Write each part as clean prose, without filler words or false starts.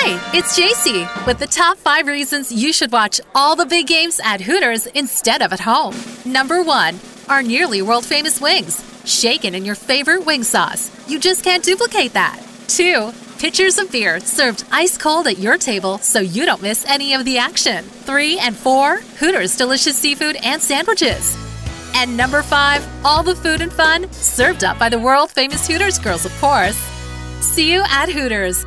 Hi, it's JC with the top 5 reasons you should watch all the big games at Hooters instead of at home. Number 1, our nearly world-famous wings, shaken in your favorite wing sauce. You just can't duplicate that. 2, pitchers of beer served ice cold at your table so you don't miss any of the action. 3 and 4, Hooters delicious seafood and sandwiches. And number 5, all the food and fun served up by the world-famous Hooters girls, of course. See you at Hooters.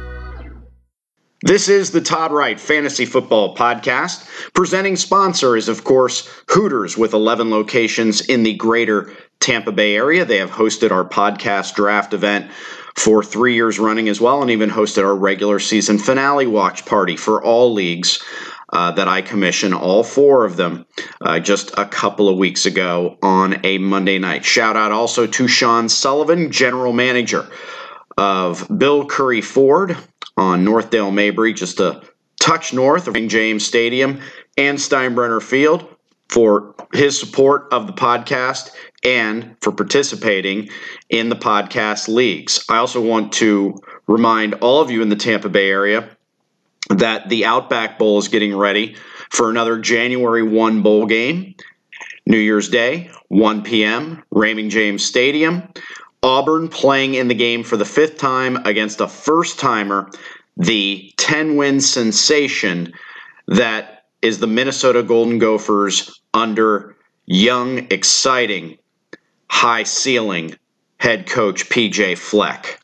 This is the Todd Wright Fantasy Football Podcast. Presenting sponsor is, of course, Hooters, with 11 locations in the greater Tampa Bay area. They have hosted our podcast draft event for 3 years running as well, and even hosted our regular season finale watch party for all leagues that I commission, all 4 of them, just a couple of weeks ago on a Monday night. Shout out also to Sean Sullivan, general manager of Bill Curry Ford on Northdale Mabry, just a touch north of King James Stadium and Steinbrenner Field, for his support of the podcast and for participating in the podcast leagues. I also want to remind all of you in the Tampa Bay area that the Outback Bowl is getting ready for another January 1 bowl game. New Year's Day, 1 p.m., Raymond James Stadium. Auburn playing in the game for the 5th time against a first-timer, the 10-win sensation that is the Minnesota Golden Gophers under young, exciting, high-ceiling head coach P.J. Fleck.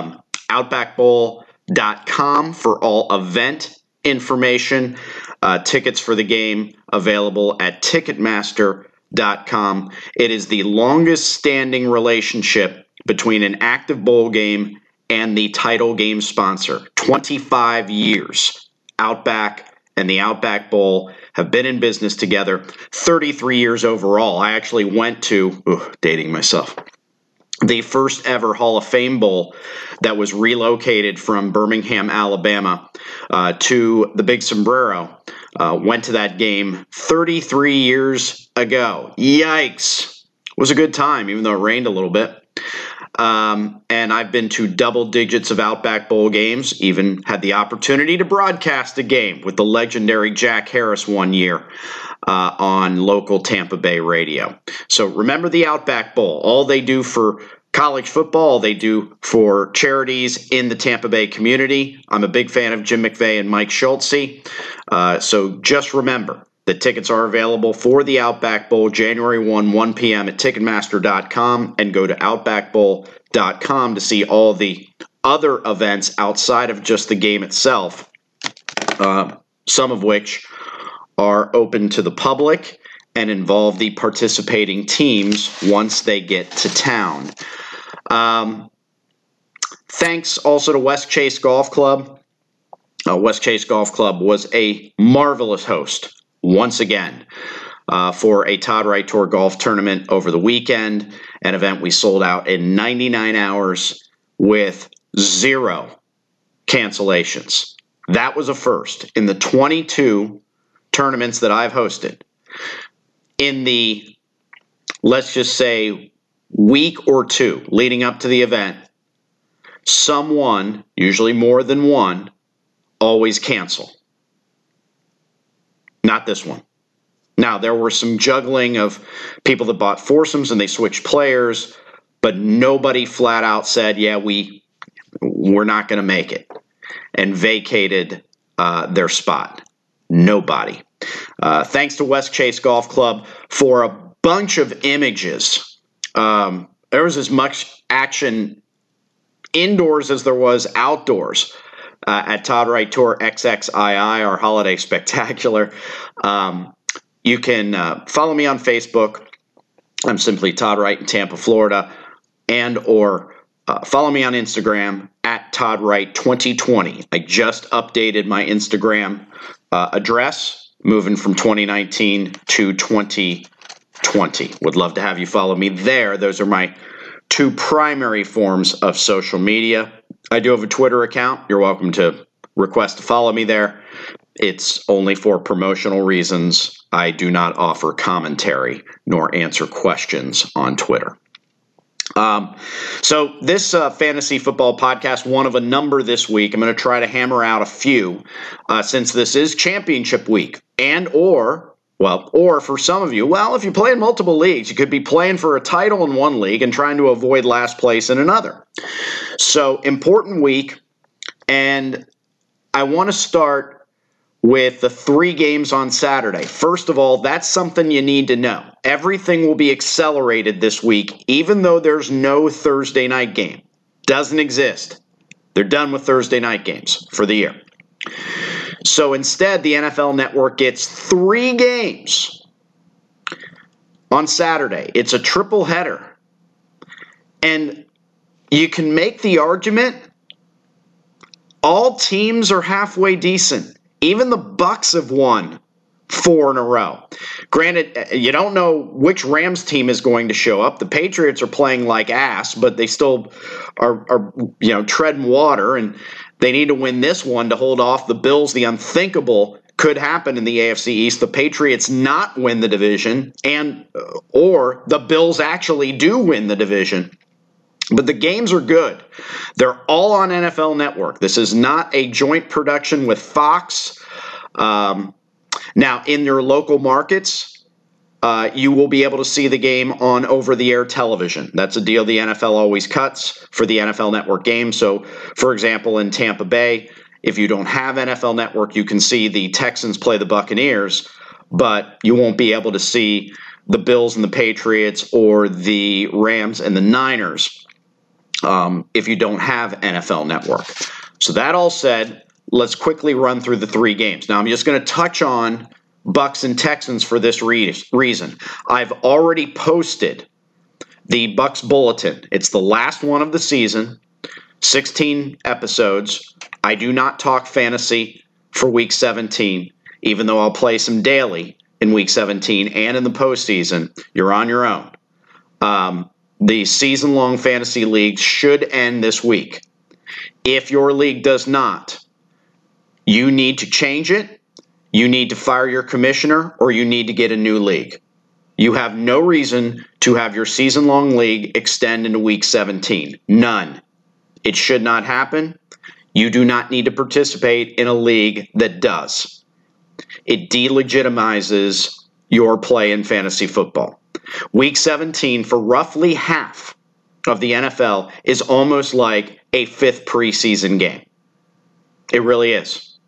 Outbackbowl.com for all event information. Tickets for the game available at Ticketmaster.com. It is the longest standing relationship between an active bowl game and the title game sponsor. 25 years. Outback and the Outback Bowl have been in business together. 33 years overall. I actually went to, dating myself, the first ever Hall of Fame Bowl that was relocated from Birmingham, Alabama to the Big Sombrero. Went to that game 33 years ago. Yikes. It was a good time, even though it rained a little bit. And I've been to double digits of Outback Bowl games, even had the opportunity to broadcast a game with the legendary Jack Harris one year on local Tampa Bay radio. So remember the Outback Bowl. All they do for college football, they do for charities in the Tampa Bay community. I'm a big fan of Jim McVay and Mike Schultze. So just remember, the tickets are available for the Outback Bowl January 1 p.m. at Ticketmaster.com, and go to Outbackbowl.com to see all the other events outside of just the game itself, some of which are open to the public and involve the participating teams once they get to town. Thanks also to West Chase Golf Club. West Chase Golf Club was a marvelous host once again for a Todd Wright Tour golf tournament over the weekend, an event we sold out in 99 hours with 0 cancellations. That was a first in the 22 tournaments that I've hosted. In the, let's just say, week or 2 leading up to the event, someone, usually more than one, always cancel. Not this one. Now, there were some juggling of people that bought foursomes and they switched players, but nobody flat out said, yeah, we're not going to make it, and vacated their spot. Nobody. Thanks to West Chase Golf Club for a bunch of images. There was as much action indoors as there was outdoors at Todd Wright Tour XXII, our holiday spectacular. You can follow me on Facebook. I'm simply Todd Wright in Tampa, Florida, and or follow me on Instagram at Todd Wright 2020. I just updated my Instagram address, moving from 2019 to 2020. Would love to have you follow me there. Those are my 2 primary forms of social media. I do have a Twitter account. You're welcome to request to follow me there. It's only for promotional reasons. I do not offer commentary nor answer questions on Twitter. So this fantasy football podcast, one of a number this week, I'm going to try to hammer out a few since this is championship week or for some of you, if you play in multiple leagues, you could be playing for a title in one league and trying to avoid last place in another. So important week, and I want to start with the 3 games on Saturday. First of all, that's something you need to know. Everything will be accelerated this week, even though there's no Thursday night game. Doesn't exist. They're done with Thursday night games for the year. So instead, the NFL Network gets 3 games on Saturday. It's a triple header. And you can make the argument all teams are halfway decent. Even the Bucs have won 4 in a row. Granted, you don't know which Rams team is going to show up. The Patriots are playing like ass, but they still are treading water, and they need to win this one to hold off the Bills. The unthinkable could happen in the AFC East. The Patriots not win the division, or the Bills actually do win the division. But the games are good. They're all on NFL Network. This is not a joint production with Fox. Now, in your local markets, you will be able to see the game on over-the-air television. That's a deal the NFL always cuts for the NFL Network game. So, for example, in Tampa Bay, if you don't have NFL Network, you can see the Texans play the Buccaneers, but you won't be able to see the Bills and the Patriots or the Rams and the Niners if you don't have NFL Network. So that all said, let's quickly run through the 3 games. Now, I'm just going to touch on Bucs and Texans for this reason. I've already posted the Bucs Bulletin. It's the last one of the season, 16 episodes. I do not talk fantasy for Week 17, even though I'll play some daily in Week 17 and in the postseason. You're on your own. The season-long fantasy league should end this week. If your league does not, you need to change it, you need to fire your commissioner, or you need to get a new league. You have no reason to have your season-long league extend into Week 17. None. It should not happen. You do not need to participate in a league that does. It delegitimizes your play in fantasy football. Week 17 for roughly half of the NFL is almost like a 5th preseason game. It really is.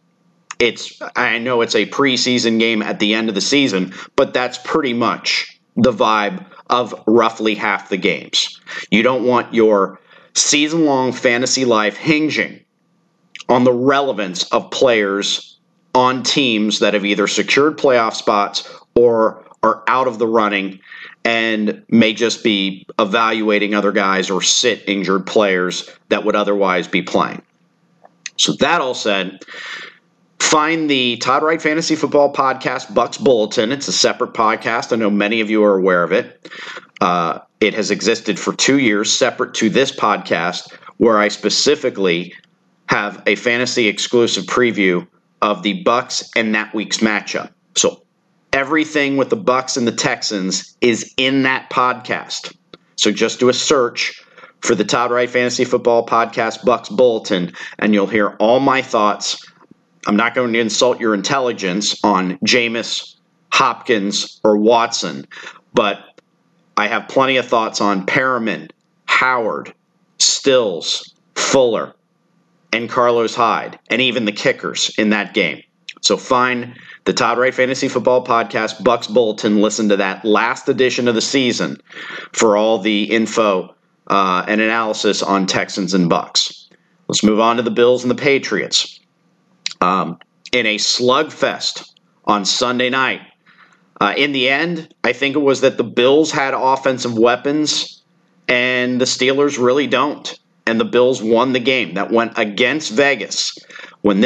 I know it's a preseason game at the end of the season, but that's pretty much the vibe of roughly half the games. You don't want your season-long fantasy life hinging on the relevance of players on teams that have either secured playoff spots or are out of the running and may just be evaluating other guys or sit injured players that would otherwise be playing. So that all said, find the Todd Wright Fantasy Football Podcast Bucs Bulletin. It's a separate podcast. I know many of you are aware of it. It has existed for 2 years, separate to this podcast, where I specifically have a fantasy exclusive preview of the Bucs and that week's matchup. So everything with the Bucs and the Texans is in that podcast. So just do a search for the Todd Wright Fantasy Football Podcast Bucs Bulletin, and you'll hear all my thoughts. I'm not going to insult your intelligence on Jameis, Hopkins, or Watson, but I have plenty of thoughts on Perriman, Howard, Stills, Fuller, and Carlos Hyde, and even the kickers in that game. So find the Todd Wright Fantasy Football Podcast Bucs Bulletin. Listen to that last edition of the season for all the info and analysis on Texans and Bucs. Let's move on to the Bills and the Patriots. In a slugfest on Sunday night, in the end, I think it was that the Bills had offensive weapons and the Steelers really don't. And the Bills won the game. That went against Vegas. When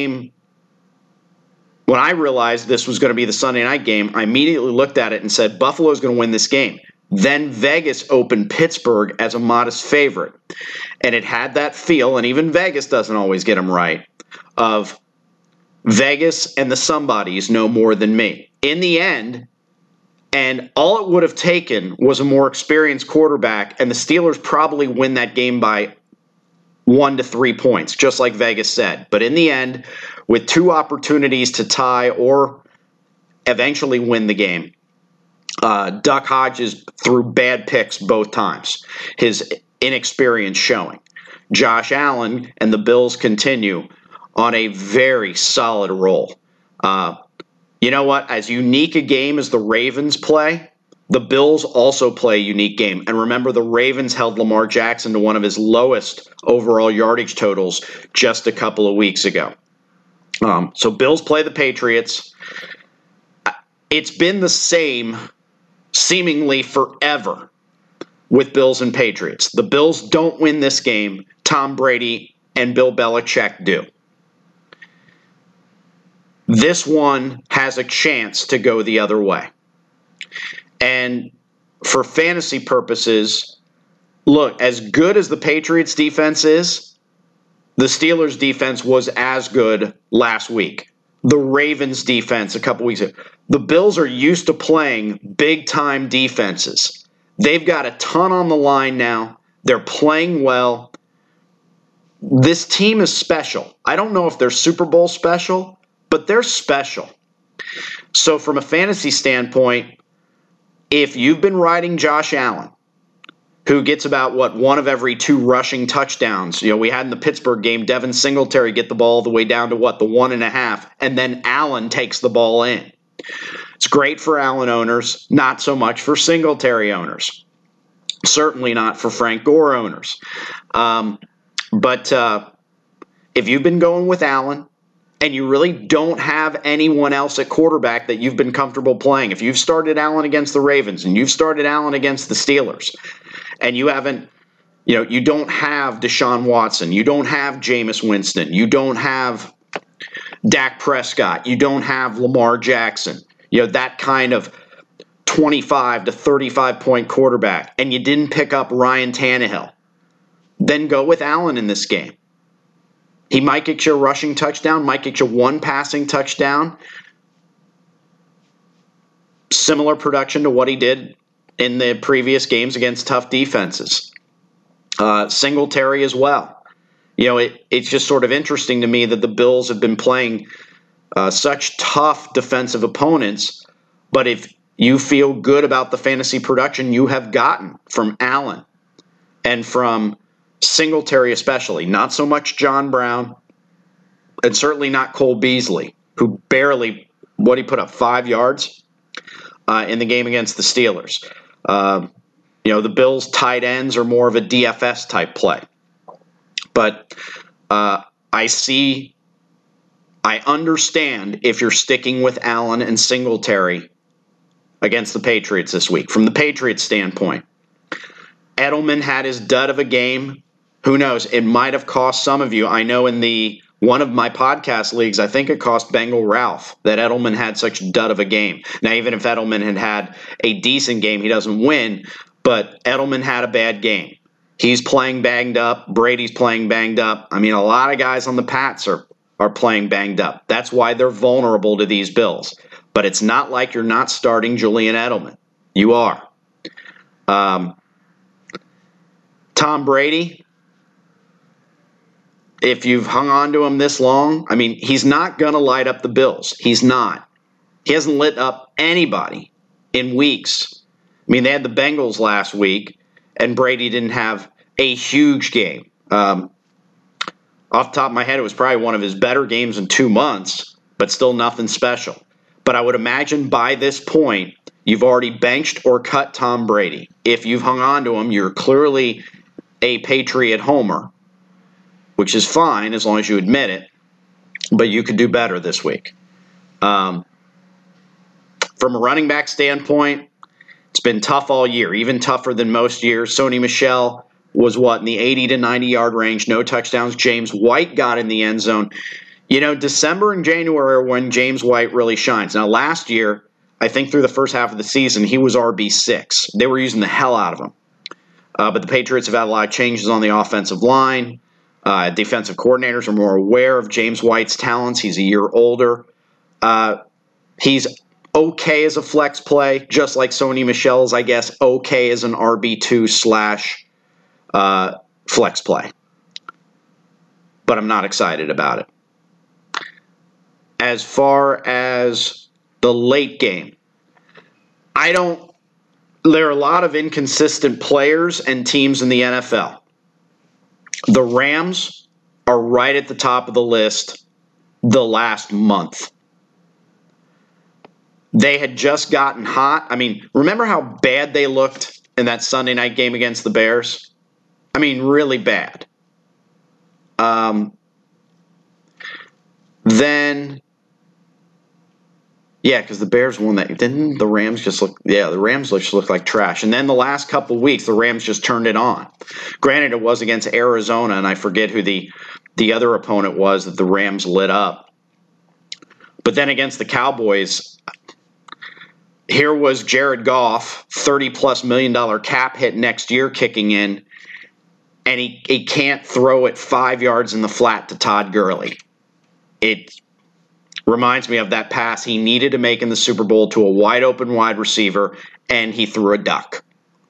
I realized this was going to be the Sunday night game, I immediately looked at it and said, Buffalo's going to win this game. Then Vegas opened Pittsburgh as a modest favorite. And it had that feel, and even Vegas doesn't always get them right, of Vegas and the somebodies know more than me. In the end, And all it would have taken was a more experienced quarterback, and the Steelers probably win that game by 1 to 3 points, just like Vegas said. But in the end, with 2 opportunities to tie or eventually win the game, Duck Hodges threw bad picks both times, his inexperience showing. Josh Allen and the Bills continue on a very solid roll. You know what? As unique a game as the Ravens play, the Bills also play a unique game. And remember, the Ravens held Lamar Jackson to one of his lowest overall yardage totals just a couple of weeks ago. So Bills play the Patriots. It's been the same seemingly forever with Bills and Patriots. The Bills don't win this game. Tom Brady and Bill Belichick do. This one has a chance to go the other way. And for fantasy purposes, look, as good as the Patriots defense is, the Steelers defense was as good last week. The Ravens defense a couple weeks ago. The Bills are used to playing big-time defenses. They've got a ton on the line now. They're playing well. This team is special. I don't know if they're Super Bowl special, but they're special. So from a fantasy standpoint, if you've been riding Josh Allen, who gets about, 1 of every 2 rushing touchdowns. We had in the Pittsburgh game, Devin Singletary get the ball all the way down to the 1.5, and then Allen takes the ball in. It's great for Allen owners, not so much for Singletary owners. Certainly not for Frank Gore owners. But if you've been going with Allen, and you really don't have anyone else at quarterback that you've been comfortable playing, if you've started Allen against the Ravens and you've started Allen against the Steelers, and you haven't, you don't have Deshaun Watson, you don't have Jameis Winston, you don't have Dak Prescott, you don't have Lamar Jackson, that kind of 25 to 35 point quarterback, and you didn't pick up Ryan Tannehill, then go with Allen in this game. He might get you a rushing touchdown, might get you 1 passing touchdown. Similar production to what he did in the previous games against tough defenses. Singletary as well. It's just sort of interesting to me that the Bills have been playing such tough defensive opponents, but if you feel good about the fantasy production you have gotten from Allen and from Singletary especially, not so much John Brown, and certainly not Cole Beasley, who barely, he put up 5 yards in the game against the Steelers. The Bills' tight ends are more of a DFS type play. But I understand if you're sticking with Allen and Singletary against the Patriots this week. From the Patriots' standpoint, Edelman had his dud of a game. Who knows? It might have cost some of you. I know in one of my podcast leagues, I think it cost Bengal Ralph that Edelman had such a dud of a game. Now, even if Edelman had a decent game, he doesn't win, but Edelman had a bad game. He's playing banged up. Brady's playing banged up. I mean, a lot of guys on the Pats are playing banged up. That's why they're vulnerable to these Bills. But it's not like you're not starting Julian Edelman. You are. Tom Brady, if you've hung on to him this long, he's not going to light up the Bills. He's not. He hasn't lit up anybody in weeks. They had the Bengals last week, and Brady didn't have a huge game. Off the top of my head, it was probably one of his better games in 2 months, but still nothing special. But I would imagine by this point, you've already benched or cut Tom Brady. If you've hung on to him, you're clearly a Patriot homer, which is fine as long as you admit it, but you could do better this week. From a running back standpoint, it's been tough all year, even tougher than most years. Sony Michel was in the 80 to 90-yard range, no touchdowns. James White got in the end zone. December and January are when James White really shines. Now, last year, I think through the first half of the season, he was RB6. They were using the hell out of him. But the Patriots have had a lot of changes on the offensive line. Defensive coordinators are more aware of James White's talents. He's a year older. He's okay as a flex play, just like Sony Michel's, I guess, okay as an RB2 slash flex play. But I'm not excited about it. As far as the late game, there are a lot of inconsistent players and teams in the NFL. The Rams are right at the top of the list the last month. They had just gotten hot. I mean, remember how bad they looked in that Sunday night game against the Bears? I mean, really bad. Because the Bears won that. Didn't the Rams just look? Yeah, the Rams just looked like trash. And then the last couple of weeks, the Rams just turned it on. Granted, it was against Arizona, and I forget who the other opponent was that the Rams lit up. But then against the Cowboys, here was Jared Goff, $30+ million cap hit next year kicking in, and he can't throw it 5 yards in the flat to Todd Gurley. It reminds me of that pass he needed to make in the Super Bowl to a wide open wide receiver, and he threw a duck.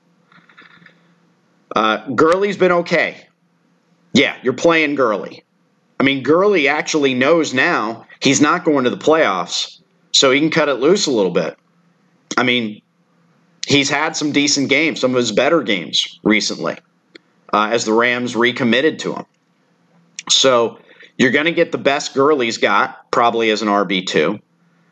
Gurley's been okay. Yeah, you're playing Gurley. I mean, Gurley actually knows now he's not going to the playoffs, so he can cut it loose a little bit. I mean, he's had some decent games, some of his better games recently, as the Rams recommitted to him. So you're going to get the best Gurley's got, probably as an RB2.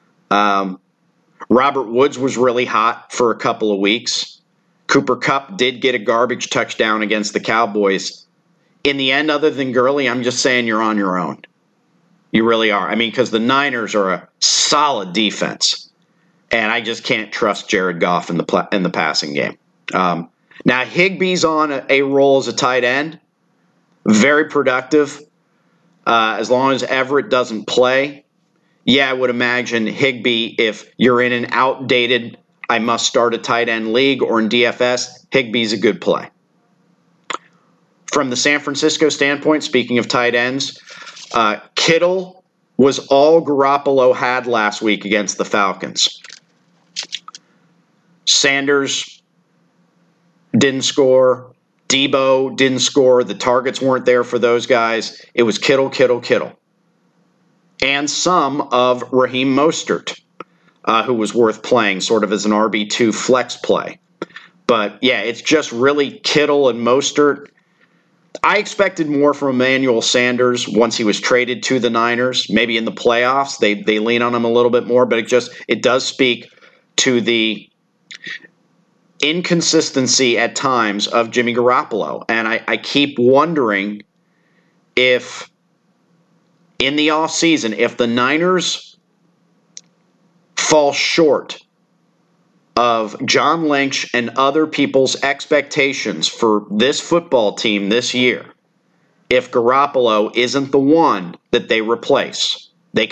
Robert Woods was really hot for a couple of weeks. Cooper Kupp did get a garbage touchdown against the Cowboys. In the end, other than Gurley, I'm just saying you're on your own. You really are. I mean, because the Niners are a solid defense, and I just can't trust Jared Goff in the passing game. Now, Higbee's on a roll as a tight end. Very productive. As long as Everett doesn't play, I would imagine Higbee, if you're in an outdated, I must start a tight end league or in DFS, Higbee's a good play. From the San Francisco standpoint, speaking of tight ends, Kittle was all Garoppolo had last week against the Falcons. Sanders didn't score. Debo didn't score. The targets weren't there for those guys. It was Kittle. And some of Raheem Mostert, who was worth playing sort of as an RB2 flex play. But, it's just really Kittle and Mostert. I expected more from Emmanuel Sanders once he was traded to the Niners. Maybe in the playoffs, they lean on him a little bit more. But it does speak to the inconsistency at times of Jimmy Garoppolo. And I keep wondering if in the offseason, if the Niners fall short of John Lynch and other people's expectations for this football team this year, if Garoppolo isn't the one that they replace.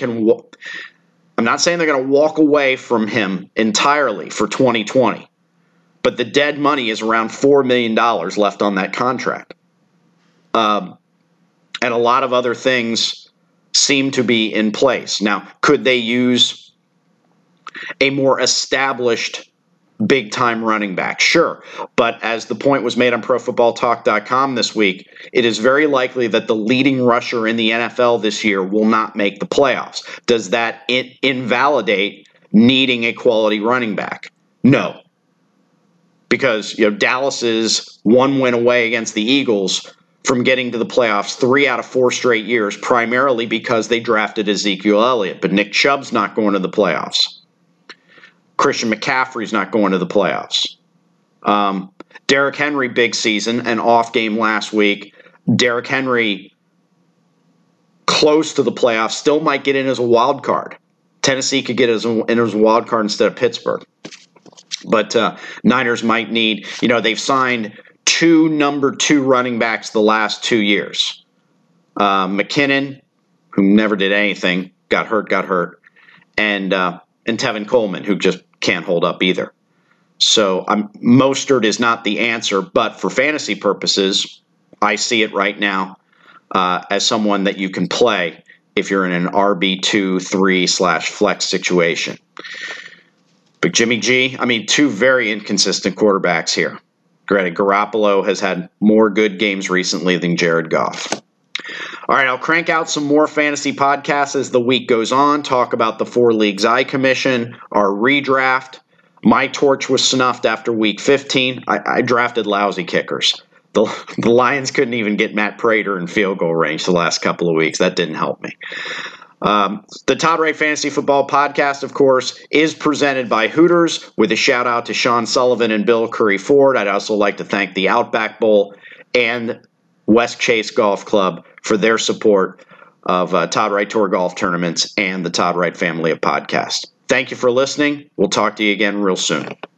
I'm not saying they're going to walk away from him entirely for 2020. But the dead money is around $4 million left on that contract. And a lot of other things seem to be in place. Now, could they use a more established big-time running back? Sure. But as the point was made on ProFootballTalk.com this week, it is very likely that the leading rusher in the NFL this year will not make the playoffs. Does that invalidate needing a quality running back? No. Because Dallas is one win away against the Eagles from getting to the playoffs 3 out of 4 straight years, primarily because they drafted Ezekiel Elliott. But Nick Chubb's not going to the playoffs. Christian McCaffrey's not going to the playoffs. Derrick Henry, big season, an off game last week. Derrick Henry, close to the playoffs, still might get in as a wild card. Tennessee could get in as a wild card instead of Pittsburgh. But Niners might need, they've signed 2 number 2 running backs the last 2 years. McKinnon, who never did anything, got hurt, and Tevin Coleman, who just can't hold up either. So Mostert is not the answer, but for fantasy purposes, I see it right now as someone that you can play if you're in an RB2, 3/flex situation. But Jimmy G, two very inconsistent quarterbacks here. Granted, Garoppolo has had more good games recently than Jared Goff. All right, I'll crank out some more fantasy podcasts as the week goes on, talk about the 4 leagues I commission, our redraft. My torch was snuffed after week 15. I drafted lousy kickers. The Lions couldn't even get Matt Prater in field goal range the last couple of weeks. That didn't help me. The Todd Wright Fantasy Football Podcast, of course, is presented by Hooters, with a shout out to Sean Sullivan and Bill Curry Ford. I'd also like to thank the Outback Bowl and West Chase Golf Club for their support of Todd Wright Tour Golf Tournaments and the Todd Wright family of podcasts. Thank you for listening. We'll talk to you again real soon.